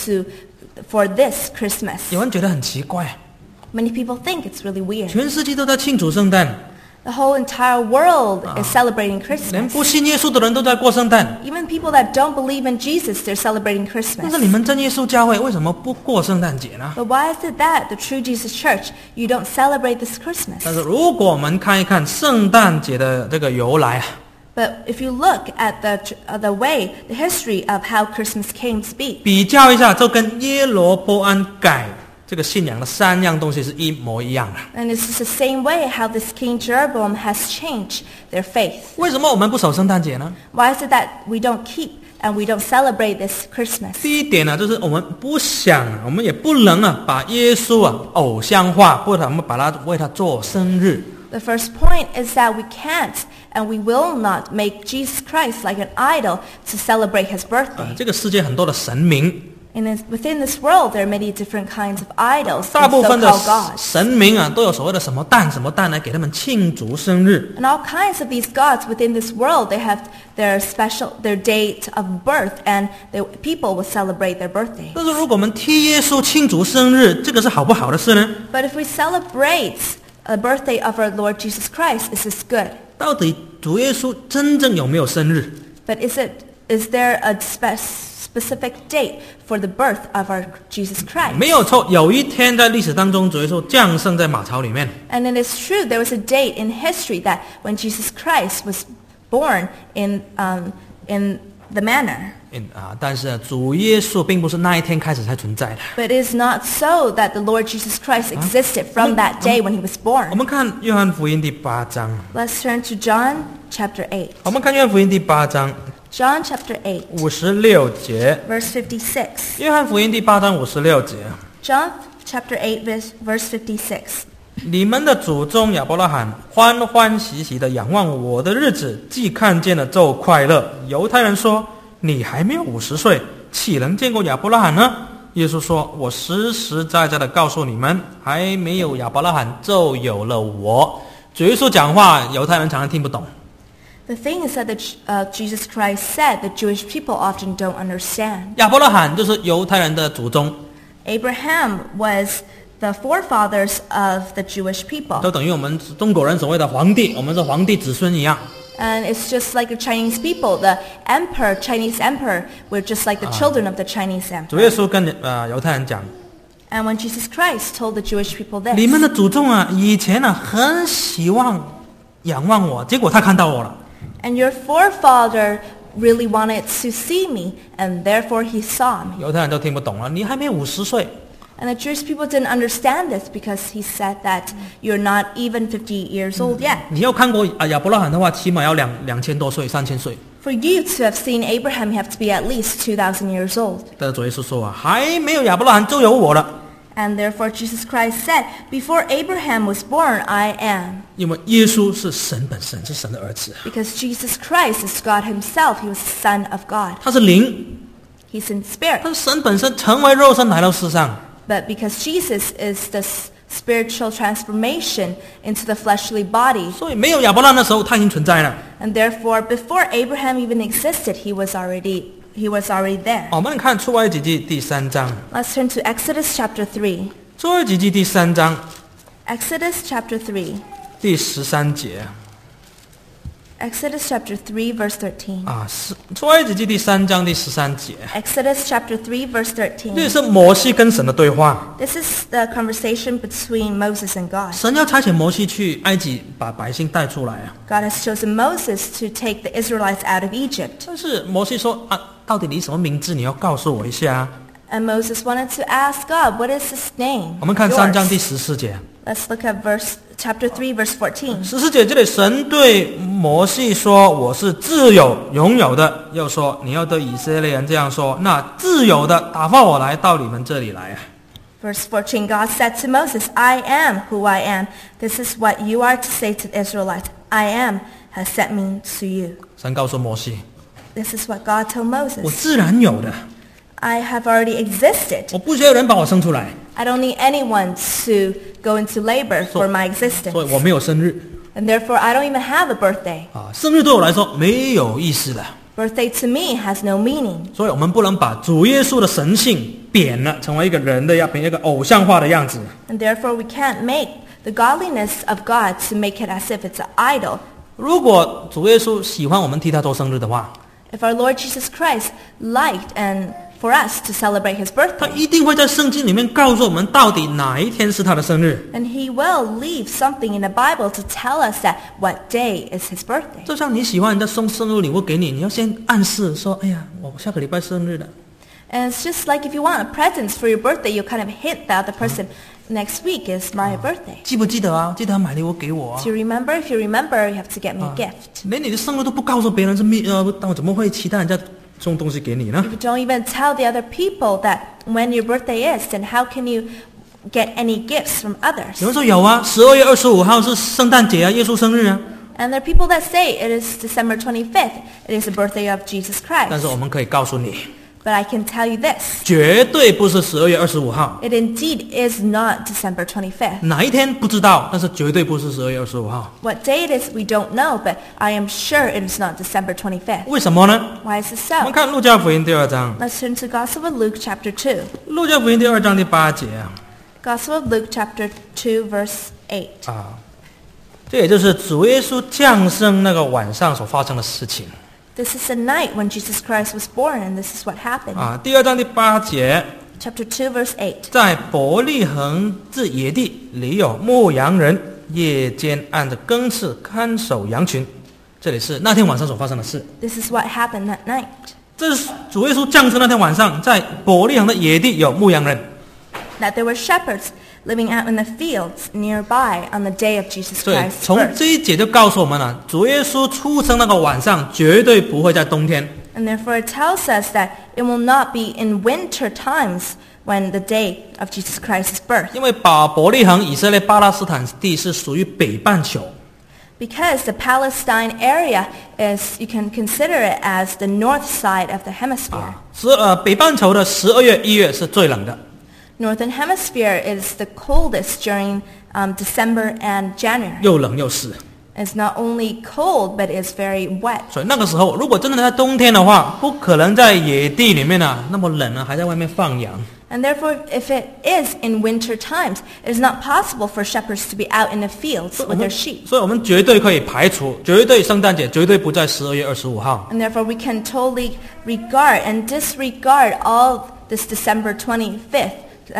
Speaker 2: for this Christmas.
Speaker 1: 有人觉得很奇怪，
Speaker 2: Many people think it's really weird.
Speaker 1: 全世界都在庆祝圣诞，
Speaker 2: The whole entire world is celebrating
Speaker 1: 连
Speaker 2: Christmas.
Speaker 1: 不信耶稣的人都在过圣诞。
Speaker 2: Even people that don't believe in Jesus, they're celebrating
Speaker 1: 但
Speaker 2: Christmas.
Speaker 1: 是你们真耶稣教会为什么不过圣诞节呢？
Speaker 2: But why is it that the True Jesus Church, you don't celebrate this Christmas?
Speaker 1: 但是如果我们看一看圣诞节的这个由来啊，
Speaker 2: But if you look at the way, the history of how Christmas came to be,
Speaker 1: 比较一下，就跟耶罗波安改这个信仰的3样东西是一模一样的。
Speaker 2: and it's just the same way how this King Jeroboam has changed their faith.
Speaker 1: 为什么我们不守圣诞节呢？
Speaker 2: Why is it that we don't keep and we don't celebrate this Christmas?
Speaker 1: 第一点呢，就是我们不想，我们也不能把耶稣偶像化，不然我们把他为他做生日。
Speaker 2: The first point is that we can't and we will not make Jesus Christ like an idol to celebrate his birthday.
Speaker 1: 这个世界很多的神明，
Speaker 2: Within this world, there are many different kinds of idols,
Speaker 1: 大
Speaker 2: and
Speaker 1: 部分的
Speaker 2: so-called gods.
Speaker 1: 神明啊，都有所谓的什么蛋什么蛋来给他们庆祝生日。
Speaker 2: And all kinds of these gods within this world, they have their date of birth, and people will celebrate their birthday.
Speaker 1: 但是如果我们替耶稣庆祝生日，这个是好不好的事呢？
Speaker 2: But if we celebrate a birthday of our Lord Jesus Christ, is this good?
Speaker 1: 到底主耶稣真正有没有生日？
Speaker 2: But is there a specific date for the birth of our Jesus Christ?
Speaker 1: 没有错，有一天在历史当中，主耶稣降生在马槽里面。
Speaker 2: And it is true, there was a date in history that when Jesus Christ was born in the manor.
Speaker 1: 但是主耶稣并不是那一天开始才存在的。
Speaker 2: But it is not so that the Lord Jesus Christ existed from that day when he was
Speaker 1: 我
Speaker 2: born.
Speaker 1: 们看约翰福音第8章，
Speaker 2: Let's turn to John chapter 8.
Speaker 1: 我们看约翰福音第8章
Speaker 2: John chapter 8,
Speaker 1: 56节，
Speaker 2: verse 56.
Speaker 1: 约翰福音第8章56节，
Speaker 2: John chapter 8, verse 56.
Speaker 1: 你们的祖宗亚伯拉罕欢欢喜喜的仰望我的日子，既看见了就快乐。犹太人说：“你还没有50岁，岂能见过亚伯拉罕呢？”耶稣说：“我实实在在的告诉你们，还没有亚伯拉罕就有了我。”主耶稣讲话，犹太人常常听不懂。
Speaker 2: The thing is that Jesus Christ said that Jewish people often don't understand.
Speaker 1: 亚伯拉罕就是犹太人的祖宗，
Speaker 2: Abraham was the forefathers of the Jewish people.
Speaker 1: 都等于我们中国人所谓的皇帝，我们是皇帝子孙一样。
Speaker 2: And it's just like the Chinese people, the Chinese emperor, we're just like the children of the Chinese
Speaker 1: 主耶
Speaker 2: emperor.
Speaker 1: 稣跟犹太人讲：
Speaker 2: And when Jesus Christ told the Jewish people
Speaker 1: 你们
Speaker 2: this,
Speaker 1: 的祖宗啊，以前啊很希望仰望我，结果他看到我了。
Speaker 2: and your forefather really wanted to see me, and therefore he saw me.
Speaker 1: 犹太人都听不懂了，你还没50岁，
Speaker 2: And the Jewish people didn't understand this because he said that you're not even 50 years old yet.
Speaker 1: 你要看过亚伯拉罕的话，起码要2000多岁、3000岁。
Speaker 2: For you to have seen Abraham, you have to be at least 2,000 years old.
Speaker 1: 但是主耶稣说啊，还没有亚伯拉罕就有我了，
Speaker 2: And therefore Jesus Christ said, before Abraham was born, I am.
Speaker 1: 因为耶稣是神本身，是神的儿子，
Speaker 2: Because Jesus Christ is God himself. He was the Son of God.
Speaker 1: 他是灵，
Speaker 2: He's in spirit.
Speaker 1: 他是神本身，成为肉身来到世上。
Speaker 2: But because Jesus is the spiritual transformation into the fleshly body,
Speaker 1: 所以没有亚伯拉罕的时候，他已经存在了。
Speaker 2: and therefore before Abraham even existed, he was already there.
Speaker 1: 我们看出埃及记第3章，
Speaker 2: Let's turn to Exodus chapter 3.
Speaker 1: 出埃及记第3章
Speaker 2: Exodus chapter 3.
Speaker 1: 第13节
Speaker 2: Exodus chapter 3 verse 13.
Speaker 1: 啊，出埃及记第3章第13节，
Speaker 2: Exodus chapter 3 verse 13.
Speaker 1: 这是摩西跟神的对话。
Speaker 2: This is the conversation between Moses and God.
Speaker 1: 神要差遣摩西去埃及，把百姓带出来啊。
Speaker 2: God has chosen Moses to take the Israelites out of Egypt.
Speaker 1: 但是摩西说啊，到底你什么名字？你要告诉我一下啊。
Speaker 2: And Moses wanted to ask God, what is his name?
Speaker 1: 我们看3章
Speaker 2: Yours.
Speaker 1: 第14节，
Speaker 2: Let's look at chapter 3 verse 14.
Speaker 1: 14节这里神对摩西说：“我是自有拥有的。”又说：“你要对以色列人这样说，那自有的打发我来到你们这里来啊。”
Speaker 2: Verse 14, God said to Moses, I am who I am. This is what you are to say to the Israelites. I am has sent me to you.
Speaker 1: 神告诉摩西
Speaker 2: This is what God told：“
Speaker 1: 我
Speaker 2: Moses.
Speaker 1: 自然有的，
Speaker 2: I have already existed.
Speaker 1: 我不需要有人把我生出来，
Speaker 2: I don't need anyone to go into labor for my
Speaker 1: 所
Speaker 2: existence.
Speaker 1: 以我没有生日
Speaker 2: And therefore, I don't even have a birthday.
Speaker 1: 啊。生日对我来说没有意思的，
Speaker 2: Birthday to me has no meaning.
Speaker 1: 所以我们不能把主耶稣的神性贬了，成为一个人的一个偶像化的样子。
Speaker 2: And therefore, we can't make the godliness of God to make it as if it's an idol.
Speaker 1: 如果主耶稣喜欢我们替他做生日的话，
Speaker 2: If our Lord Jesus Christ liked and for us to celebrate his
Speaker 1: 他
Speaker 2: birthday,
Speaker 1: 一定会在圣经里面告诉我们到底哪一天是他的生日。
Speaker 2: and he will leave something in the Bible to tell us that what day is his birthday.
Speaker 1: 就像你喜欢人家送生日礼物给你，你要先暗示说：“哎呀，我下个礼拜生日了。
Speaker 2: And it's just like if you want a present for your birthday, you kind of hint that the person next week is my birthday.
Speaker 1: 记不记得啊？记得要买礼物给我啊
Speaker 2: Do！you remember? If you remember, you have to get me a gift.
Speaker 1: 连你的生日都不告诉别人，但我怎么会期待人家送东西给你呢
Speaker 2: If you don't even tell the other people that when your birthday is, then how can you get any gifts from others?
Speaker 1: 有人说有啊，12月25号是圣诞节啊，耶稣生日啊。
Speaker 2: And there are people that say it is December 25th. It is the birthday of Jesus
Speaker 1: 但
Speaker 2: Christ.
Speaker 1: 是我们可以告诉你，
Speaker 2: But I can tell you this.
Speaker 1: 绝对不是12月25号。
Speaker 2: It indeed is not December 25th.
Speaker 1: 哪一天不知道，但是绝对不是12月25号。
Speaker 2: What day it is, we don't know, but I am sure it is not December 25th.
Speaker 1: 为什么呢？
Speaker 2: Why is this
Speaker 1: 我们
Speaker 2: so?
Speaker 1: 看路加福音第2章，
Speaker 2: Let's turn to Gospel of Luke chapter 2.
Speaker 1: 路加福音第2章第8节啊。
Speaker 2: Gospel of Luke chapter 2 verse 8.
Speaker 1: 这也就是主耶稣降生那个晚上所发生的事情
Speaker 2: This is the night when Jesus Christ was born, and this is what happened.
Speaker 1: 第2章第8节，
Speaker 2: Chapter 2 verse 8.
Speaker 1: 在伯利恒之野地里有牧羊人，夜间按着更次看守羊群。这里是那天晚上所发生的事。
Speaker 2: This is what happened that night.
Speaker 1: 这是主耶稣降生那天晚上，在伯利恒的野地有牧羊人。
Speaker 2: That there were shepherds living out in the fields nearby on the day of Jesus
Speaker 1: 所以
Speaker 2: Christ's
Speaker 1: 从
Speaker 2: birth.
Speaker 1: 这一节就告诉我们了，主耶稣出生那个晚上绝对不会在冬天。
Speaker 2: And therefore it tells us that it will not be in winter times when the day of Jesus Christ's birth.
Speaker 1: 因为伯利恒以色列巴勒斯坦地是属于北半球，
Speaker 2: Because the Palestine area is, you can consider it as the north side of the hemisphere.
Speaker 1: 北半球的12月、1月是最冷的。
Speaker 2: Northern hemisphere is the coldest during December and January.
Speaker 1: 又冷又湿，
Speaker 2: It's not only cold, but it's very wet.
Speaker 1: 所以那个时候如果真的在冬天的话，不可能在野地里面那么冷还在外面放羊。
Speaker 2: And therefore, if it is in winter times, it is not possible for shepherds to be out in the fields with their sheep.
Speaker 1: 所以我们绝对可以排除，绝对圣诞节绝对不在12月25号。
Speaker 2: And therefore, we can totally regard and disregard all this December 25th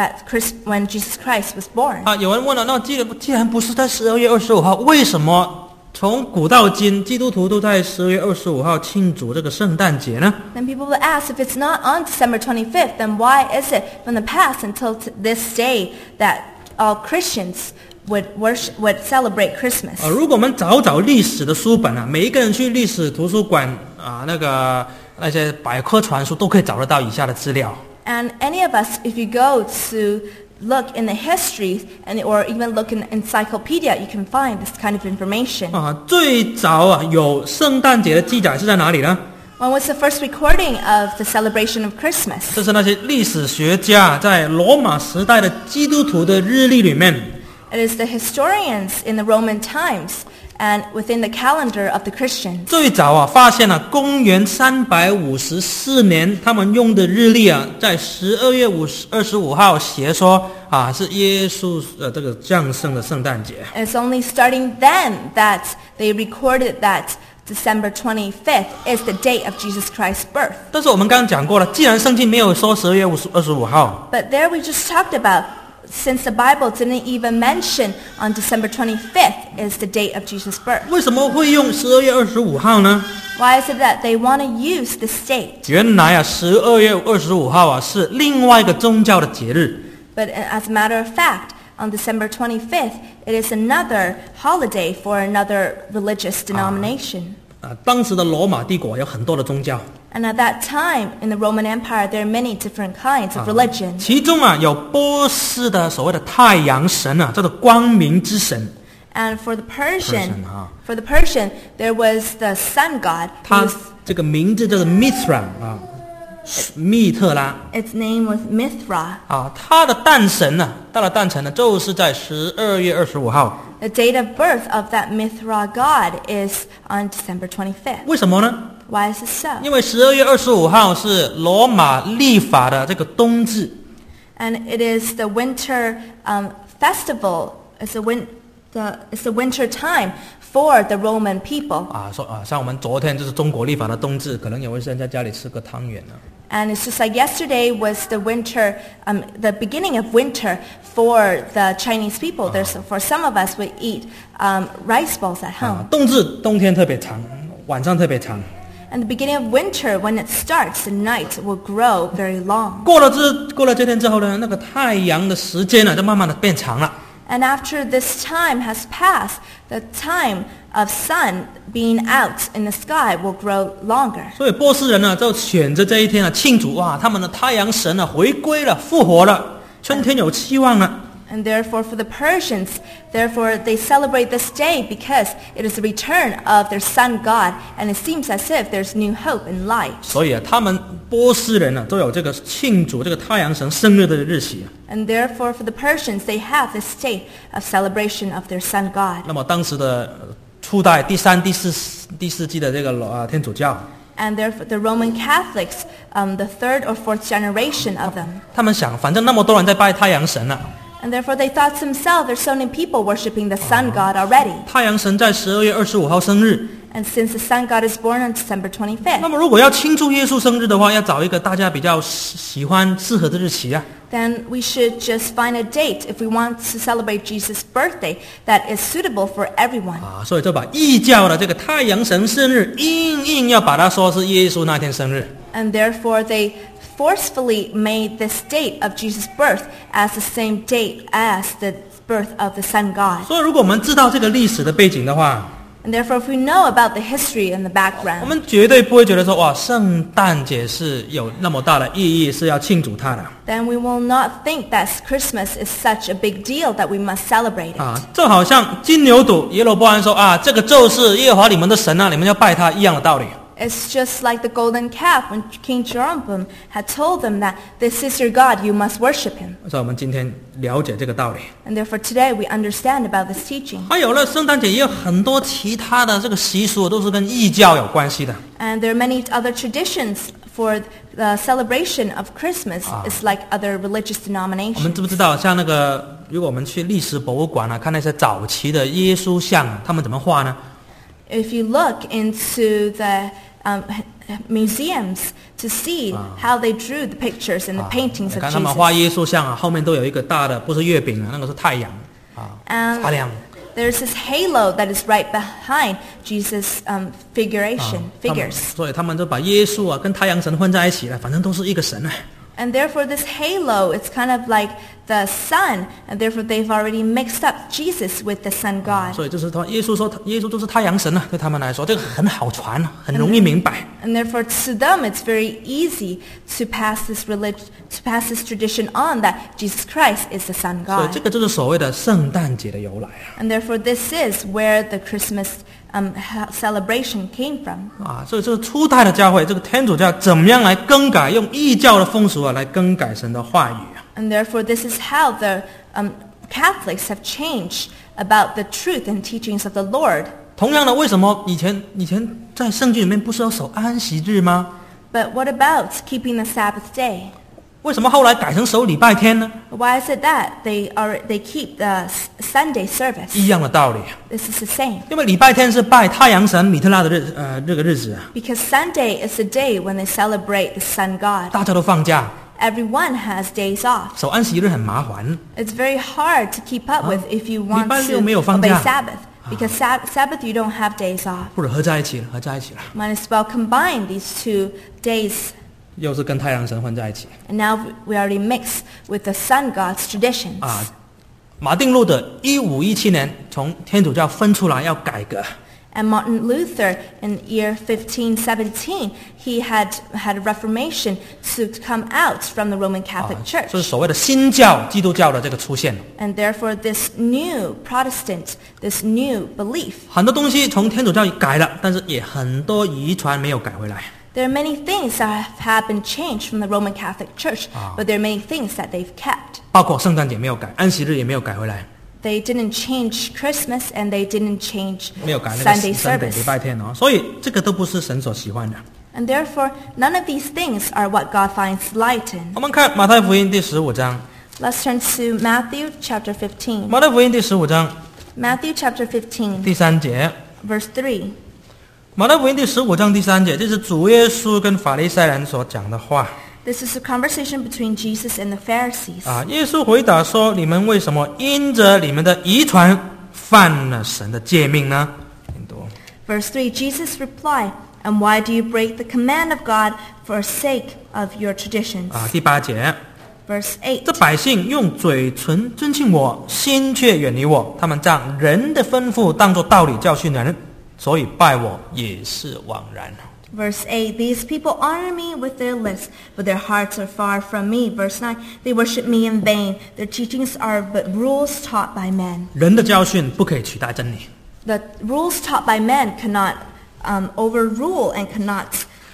Speaker 2: when Jesus Christ was born.
Speaker 1: 有人问了，那既然不是在12月25号，为什么从古到今基督徒都在12月25号庆祝这个圣诞节呢？
Speaker 2: Then people will ask, if it's not on December 25th, then why is it from the past until this day that all Christians would celebrate Christmas?
Speaker 1: 如果我们找历史的书本每一个人去历史图书馆那些百科全书都可以找得到以下的资料。
Speaker 2: And any of us, if you go to look in the history or even look in encyclopedia, you can find this kind of information.
Speaker 1: 最早有圣诞节的记载是在哪里呢？
Speaker 2: When was the first recording of the celebration of Christmas?
Speaker 1: 这是那些历史学家在罗马时代的基督徒的日历里面。
Speaker 2: It is the historians in the Roman times and within the calendar of the Christians.
Speaker 1: 最早发现了公元354年他们用的日历在12月25号写说是耶稣这个降生的圣诞节。
Speaker 2: It's only starting then that they recorded that December 25th is the date of Jesus Christ's birth.
Speaker 1: 但是我们刚刚讲过了，既然圣经没有说12月25号，
Speaker 2: But there we just talked about, since the Bible didn't even mention on December 25th is the date of Jesus' birth.
Speaker 1: 为什么会用12月25号呢？
Speaker 2: Why is it that they want to use this date?
Speaker 1: 原来12月25号是另外一个宗教的节日。
Speaker 2: But as a matter of fact, on December 25th, it is another holiday for another religious denomination.
Speaker 1: 当时的罗马帝国有很多的宗教，
Speaker 2: And at that time, in the Roman Empire, there are many different kinds of religion.
Speaker 1: 其中有波斯的所谓的太阳神叫做光明之神。
Speaker 2: And for the Persian, there was the sun god.
Speaker 1: 他这个名字叫做 Mithra 密特拉。
Speaker 2: Its name was Mithra.
Speaker 1: 他的诞辰就是在12月25号。
Speaker 2: The date of birth of that Mithra god is on December 25th.
Speaker 1: 为什么呢？
Speaker 2: Why is this so?
Speaker 1: 因为12月25号是罗马历法的这个冬至。
Speaker 2: And it is the winter festival. It's the winter time for the Roman people.
Speaker 1: 像我们昨天就是中国历法的冬至，可能有些人在家里吃个汤圆呢。
Speaker 2: And it's just like yesterday was the winter, the beginning of winter for the Chinese people. For some of us, we eat rice balls at home.
Speaker 1: 冬至冬天特别长，晚上特别长。
Speaker 2: And the beginning of winter, when it starts, the night will grow very long.
Speaker 1: 过了这天之后呢，那个太阳的时间就慢慢的变长了。
Speaker 2: And after this time has passed, the time of sun being out in the sky will grow longer.
Speaker 1: 所以波斯人就选择这一天庆祝他们的太阳神回归了，复活了，春天有希望了。
Speaker 2: And therefore for the Persians, therefore they celebrate this day because it is the return of their sun God, and it seems as if there's new hope and light.
Speaker 1: 所以他们波斯人都有这个庆祝这个太阳神生日的日期。
Speaker 2: And therefore for the Persians, they have this day of celebration of their sun God.
Speaker 1: 那么当时的初代第三、第四纪的这个天主教，
Speaker 2: And therefore the Roman Catholics, the third or fourth generation of them.
Speaker 1: 他们想，反正那么多人在拜太阳神了，
Speaker 2: And therefore they thought to themselves, there's so many people worshiping the sun god already.
Speaker 1: 太阳神在12月25号生日。
Speaker 2: And since the sun god is born on December
Speaker 1: 那
Speaker 2: 25th,
Speaker 1: 么如果要庆祝耶稣生日的话，要找一个大家比较喜欢适合的日期啊。
Speaker 2: then we should just find a date if we want to celebrate Jesus' birthday that is suitable for everyone.
Speaker 1: 所以就把异教的这个太阳神生日硬要把它说是耶稣那天生日。
Speaker 2: And therefore they forcefully made this date of Jesus' birth as the same date as the birth of the sun god.
Speaker 1: 所以如果我们知道这个历史的背景的话，
Speaker 2: And therefore if we know about the history and the
Speaker 1: 我
Speaker 2: background,
Speaker 1: 们绝对不会觉得说哇，圣诞节是有那么大的意义，是要庆祝它的。
Speaker 2: then we will not think that Christmas is such a big deal that we must celebrate it.
Speaker 1: 就好像金牛犊耶罗波安说这个就是耶和华你们的神啊，你们要拜他一样的道理。
Speaker 2: It's just like the golden calf when King Jeroboam had told them that this is your God, you must worship him.
Speaker 1: 所以我们今天了解这个道理。
Speaker 2: And therefore today we understand about this teaching.
Speaker 1: 还有了，圣诞节也有很多其他的这个习俗都是跟异教有关系的。
Speaker 2: And there are many other traditions for the celebration of Christmas. It's like other religious
Speaker 1: 我们
Speaker 2: denominations.
Speaker 1: 知不知道，像那个如果我们去历史博物馆看那些早期的耶稣像，他们怎么画呢？
Speaker 2: If you look into the museums to see how they drew the pictures and the paintings
Speaker 1: 你
Speaker 2: of
Speaker 1: 看他们画
Speaker 2: Jesus.
Speaker 1: 耶稣像后面都有一个大的，不是月饼那个是太阳发亮。
Speaker 2: There's this halo that is right behind Jesus' figures.
Speaker 1: 所以他们就把耶稣跟太阳神混在一起了，反正都是一个神。
Speaker 2: And therefore this halo, it's kind of like the sun, and therefore they've already mixed up Jesus with the sun god.
Speaker 1: 所以就是说，耶稣说耶稣就是太阳神对他们来说这个很好传，很容易明白。
Speaker 2: And therefore to them it's very easy to pass this tradition on that Jesus Christ is the sun
Speaker 1: 所以
Speaker 2: god.
Speaker 1: 这个就是所谓的圣诞节的由来
Speaker 2: And therefore this is where the Christmas celebration came from.
Speaker 1: 所以这个初代的教会，这个天主教怎么样来更改，用异教的风俗来更改神的话语
Speaker 2: And therefore this is how the Catholics have changed about the truth and teachings of the Lord.
Speaker 1: 同样的，为什么以前在圣经里面不是要守安息日吗？
Speaker 2: But what about keeping the Sabbath day?
Speaker 1: 为什么后来改成守礼拜天呢？
Speaker 2: Why is it that they keep the Sunday service?
Speaker 1: 一样的道理，
Speaker 2: This is the same.
Speaker 1: 因为礼拜天是拜太阳神米特拉的这个日子
Speaker 2: Because Sunday is the day when they celebrate the sun god.
Speaker 1: 大家都放假，
Speaker 2: Everyone has days off.
Speaker 1: 守安息日很麻烦。
Speaker 2: It's very hard to keep up with if you want
Speaker 1: 礼拜
Speaker 2: to
Speaker 1: 六没有放
Speaker 2: obey
Speaker 1: 假。
Speaker 2: Sabbath. Because Sabbath you don't have days off.
Speaker 1: 不如合在一起了。
Speaker 2: Might as well combine these 2 days.
Speaker 1: 又是跟太阳神混在一起
Speaker 2: And now we already mix with the sun god's traditions.
Speaker 1: 马丁路德1517年从天主教分出来要改革，
Speaker 2: And Martin Luther, in year 1517, he had a reformation to come out from the Roman Catholic
Speaker 1: 这
Speaker 2: Church.
Speaker 1: 是所谓的新教基督教的这个出现。
Speaker 2: And therefore this new Protestant, this new belief,
Speaker 1: 很多东西从天主教改了，但是也很多遗传没有改回来。
Speaker 2: there are many things that have been changed from the Roman Catholic Church, but there are many things that they've kept.
Speaker 1: 包括圣诞节没有改，安息日也没有改回来，
Speaker 2: They didn't change Christmas and they didn't change
Speaker 1: 没有改那个
Speaker 2: Sunday
Speaker 1: 圣礼
Speaker 2: service.
Speaker 1: 拜天所以这个都不是神所喜欢的。
Speaker 2: And therefore, none of these things are what God finds light in.
Speaker 1: 我们看马太福音第15章，
Speaker 2: Let's turn to Matthew chapter 15.
Speaker 1: 马太福音第15章
Speaker 2: Matthew chapter 15,
Speaker 1: 第3节。
Speaker 2: verse 3.
Speaker 1: 马太福音第15章第3节，这是主耶稣跟法利赛人所讲的话。
Speaker 2: This is a conversation between Jesus and the Pharisees.
Speaker 1: 耶稣回答说：“你们为什么因着你们的遗传犯了神的诫命呢？”
Speaker 2: Verse 3, Jesus replied, "And why do you break the command of God for sake of your traditions?"
Speaker 1: 第8节，
Speaker 2: Verse 8,
Speaker 1: 这百姓用嘴唇尊敬我，心却远离我。他们将人的吩咐当作道理教训人，所以拜我也是枉然。
Speaker 2: Verse 8, these people honor me with their lips, but their hearts are far from me. Verse 9, they worship me in vain. Their teachings are but rules taught by men.
Speaker 1: 人的教训不可以取代真理。
Speaker 2: The rules taught by men cannot overrule and cannot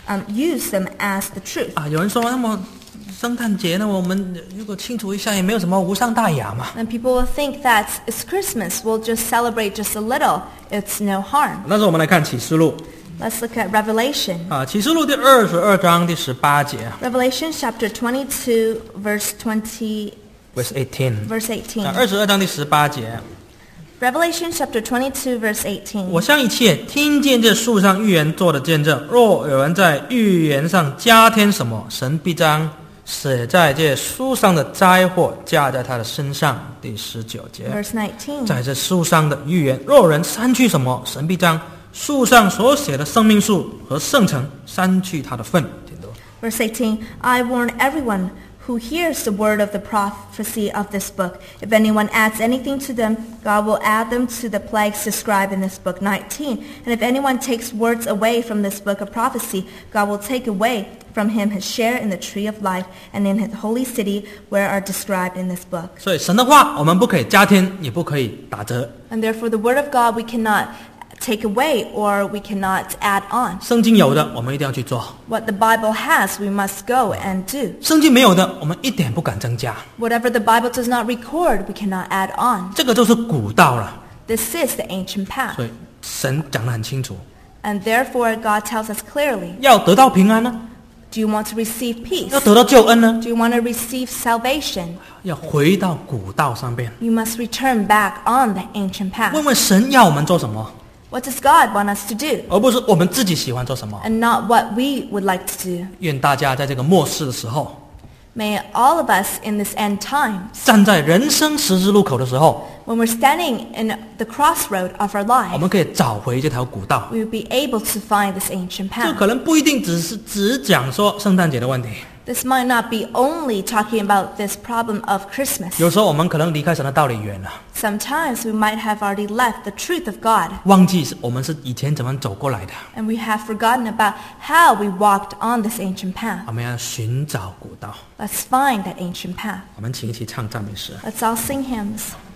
Speaker 2: use them as the truth.
Speaker 1: 有人说，那么圣诞节呢，我们如果庆祝一下，也没有什么无伤大雅嘛。
Speaker 2: And people will think that it's Christmas. We'll just celebrate just a little. It's no harm.
Speaker 1: 但是我们来看启示录
Speaker 2: Let's look at Revelation.
Speaker 1: 启示录第22章第18节
Speaker 2: Revelation chapter 22, verse 20,
Speaker 1: verse 18
Speaker 2: verse 18.
Speaker 1: 22章第18节
Speaker 2: Revelation chapter 22, verse 18.
Speaker 1: 我向一切听见这树上预言做的见证，若有人在预言上加添什么，神必将写在这书上的灾祸加在他的身上。第19节
Speaker 2: Verse 19.
Speaker 1: 在这书上的预言，若有人删去什么，神必将树上所写的生命树和圣城删去他的份。
Speaker 2: Verse 18. I warn everyone who hears the word of the prophecy of this book. If anyone adds anything to them, God will add them to the plagues described in this book. 19. And if anyone takes words away from this book of prophecy, God will take away from him his share in the tree of life and in his holy city where are described in this book.
Speaker 1: 所以神的话我们不可以加添，也不可以打折。
Speaker 2: And therefore the word of God we cannot take away or we cannot add on.
Speaker 1: 圣经有的我们一定要去做，
Speaker 2: What the Bible has, we must go and do.
Speaker 1: 圣经没有的我们一点不敢增加。
Speaker 2: Whatever the Bible does not record, we cannot add on.
Speaker 1: 这个就是古道了。
Speaker 2: This is the ancient path.
Speaker 1: 所以神讲得很清楚，
Speaker 2: And therefore God tells us clearly,
Speaker 1: 要得到平安呢，
Speaker 2: do you want to receive peace?
Speaker 1: 要得到救恩呢，
Speaker 2: Do you want to receive salvation?
Speaker 1: 要回到古道上边，
Speaker 2: You must return back on the ancient path.
Speaker 1: 问问神要我们做什么，
Speaker 2: What does God want us to do?
Speaker 1: 而不是我们自己喜欢做什么。
Speaker 2: And not what we would like to do.
Speaker 1: 愿大家在这个末世的时候，
Speaker 2: May all of us in this end times,
Speaker 1: 站在人生十字路口的时候，
Speaker 2: when we're standing in the crossroad of our
Speaker 1: 我
Speaker 2: life,
Speaker 1: 们可以找回这条古道。
Speaker 2: we will be able to find this ancient
Speaker 1: 这
Speaker 2: path.
Speaker 1: 可能不一定只讲说圣诞节的问题，
Speaker 2: This might not be only talking about this problem of Christmas.
Speaker 1: 有时候我们可能离开神的道理远了，
Speaker 2: Sometimes we might have already left the truth of God,
Speaker 1: 忘记我们是以前怎么走过来的。
Speaker 2: and we have forgotten about how we walked on this ancient path.
Speaker 1: 我们要寻找古道。
Speaker 2: Let's find that ancient path.
Speaker 1: 我们请一起唱赞美诗。
Speaker 2: Let's all sing hymns.